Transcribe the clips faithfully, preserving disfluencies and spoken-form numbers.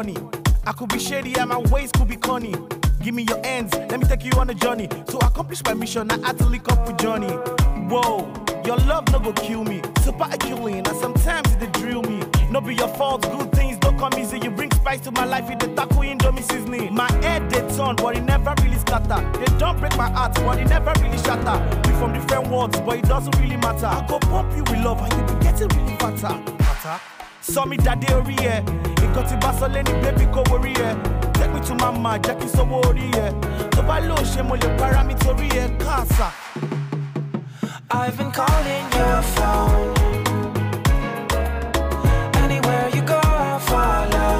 funny. I could be shady and my ways could be corny. Give me your hands, let me take you on a journey. To accomplish my mission, I had to link up with Johnny. Whoa, your love no go kill me. Super accurate, and sometimes they drill me. No be your fault, good things don't come easy. You bring spice to my life, you the taco indomie seasoning. My head they turn, but it never really scatter. They don't break my heart, but it never really shatter. We from different worlds, but it doesn't really matter. I go pump you with love, and you be getting really fatter. Fatter? Saw me daddy over here. It got to Barcelona, baby, go worry here. Take me to mama, Jackie, so worry here. To Balo, Shemo, your parameter here, Casa. I've been calling your phone. Anywhere you go, I'll follow.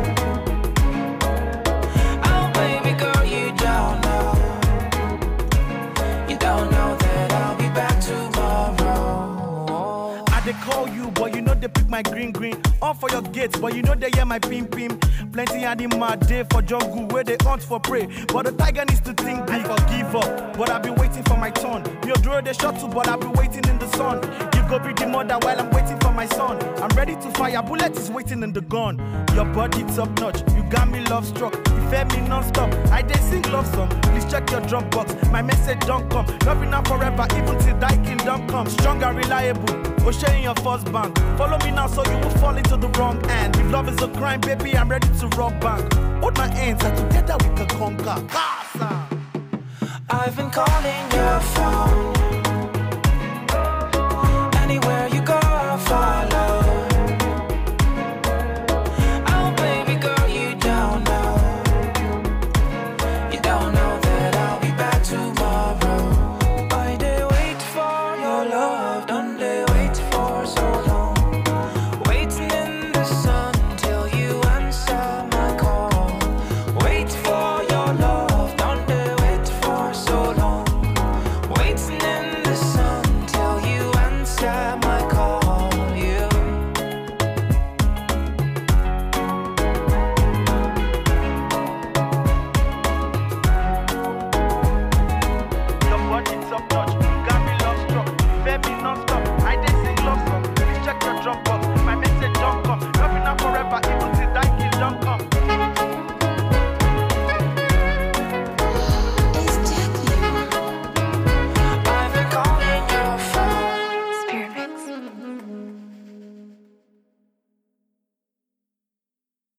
Oh, baby girl, you don't know. You don't know that I'll be back tomorrow. I they call you, but you know they pick my green green. All for your gates, but you know they hear my pim pim. Plenty animal day for jungle where they hunt for prey. But the tiger needs to think big or give up. But I've been waiting for my turn. Me draw the shot too, but I've been waiting in the sun. You go be the mother while I'm waiting for my son. I'm ready to fire, bullet is waiting in the gun. Your body top notch, you got me love struck. You fed me non-stop, I did sing love song. Please check your drum box, my message don't come. Loving now forever, even till thy kingdom come. Strong and reliable, O'Shea in your first bank. Follow me now so you will fall into the wrong hand. If love is a crime, baby, I'm ready to rock back. Hold my hands and together we can conquer. Casa. I've been calling your phone. Anywhere you go, I'll follow. Oh, baby girl, you don't know. You don't know that I'll be back tomorrow. I did wait for your love, don't they?